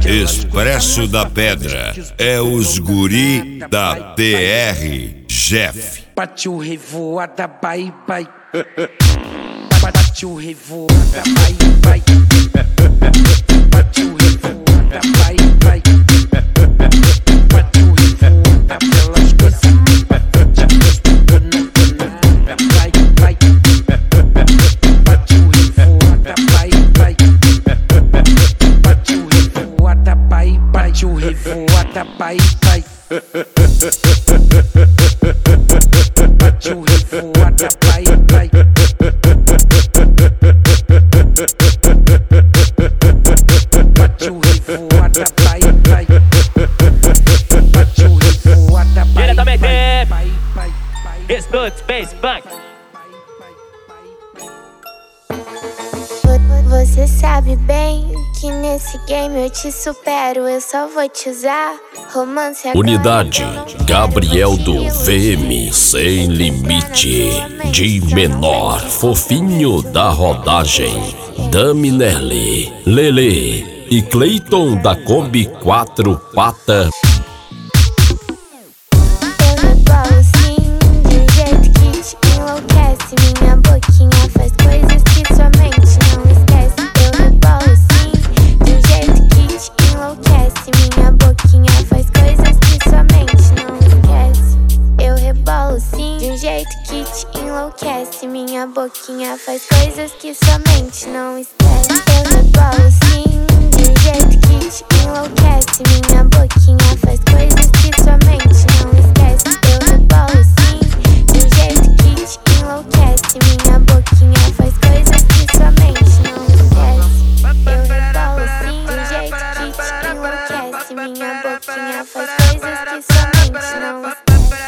Expresso da Pedra é os guri da PR Jeff. Partiu revoada, bai, bai. Partiu revoada, bai, bai. Partiu revoada, bai, bai. Partiu revoada pelas coisas. Bai, bai. Partiu revoada, bai, bai. Partiu revoada, bai, bai. Partiu revoada, bai, bai. Partiu revoada, bai, bai. Partiu revoada, bai, bai. Partiu revoada, bai, diretamente, bai, bai, bai. Studs Bass Funk. Você sabe bem que nesse game eu te supero, eu só vou te usar. Romance agora. Unidade Gabriel do VM Sem Limite. De menor, fofinho da rodagem. Dami Nerli, Lele e Cleiton da Kombi 4 Pata. Eu rebolo sim, de um jeito que te enlouquece. Minha boquinha faz coisas que sua mente não esquece. Eu rebolo sim, de um jeito que te enlouquece. Minha boquinha faz coisas que sua mente não esquece. Eu rebolo sim, de um jeito que te enlouquece. Minha boquinha faz coisas que sua mente não esquece. Eu rebolo sim, de um jeito que te enlouquece. Minha boquinha faz coisas que sua mente não esquece. Eu rebolo sim, de um jeito que te enlouquece. Minha boquinha faz coisas que sua mente não esquece. Eu rebolo sim, de um jeito que te enlouquece. Minha boquinha faz coisas que sua mente não esquece.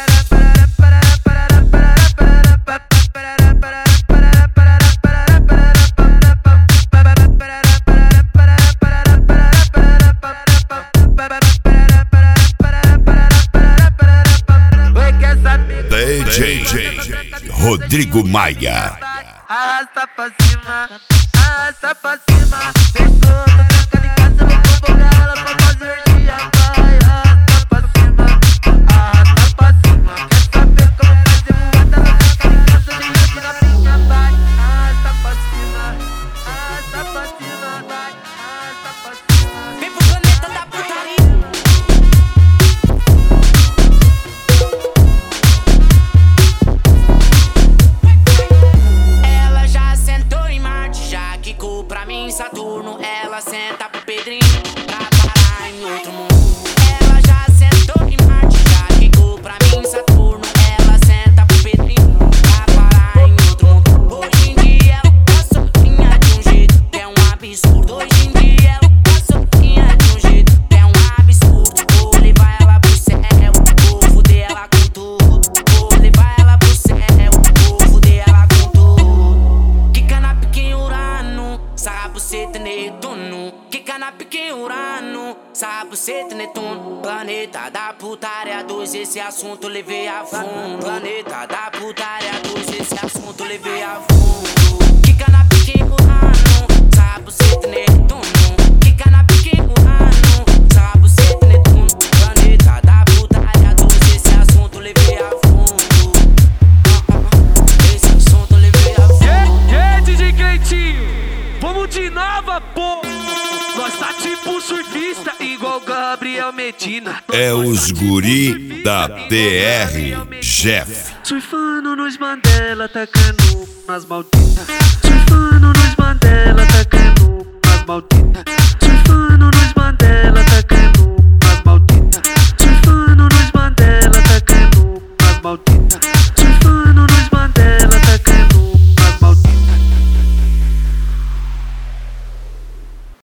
DJ Rodrigo Maia. Arrasta pra cima, arrasta pra cima. Pensou, tô trancando em casa, vou convocar ela pra fazer dia. Vai, arrasta pra cima, arrasta pra cima. Quer saber como fazer voada na casa em casa, vem aqui na pinha. Vai, arrasta pra cima, arrasta pra cima. Vai, arrasta pra cima. Vem pro planeta da putaria. Pra mim, Saturno, ela senta pro Pedrinho pra parar em outro mundo. Ela já sentou em Marte, já quicou pra mim, Saturno. Ela senta pro Pedrinho pra parar em outro mundo. Hoje em dia ela tá sozinha de um jeito que é um absurdo. Hoje em dia ela tá sozinha de um jeito que é um absurdo. Vou levar ela pro céu, vou fuder ela com tudo. Vou levar ela pro céu, vou fuder ela com tudo. Quica na pique Urano, Sabuceta Netuno, quica na pique Urano, Sabuceta Netuno. Planeta da putaria 2, esse assunto levei a fundo. Planeta da putaria 2, esse assunto levei a fundo. Quica na pique Urano, Sabuceta Netuno, quica na pique Urano, Sabuceta Netuno. Planeta da putaria 2, esse assunto levei a fundo. Esse assunto levei a fundo. DJ Cleitinho, vamos de nova, pô. Nós tá tipo surfista, igual Gabriel Medina. É os guri da PR Jeff. Surfando nos Mandela, tacando nas malditas. Surfando nos Mandela, tacando nas malditas.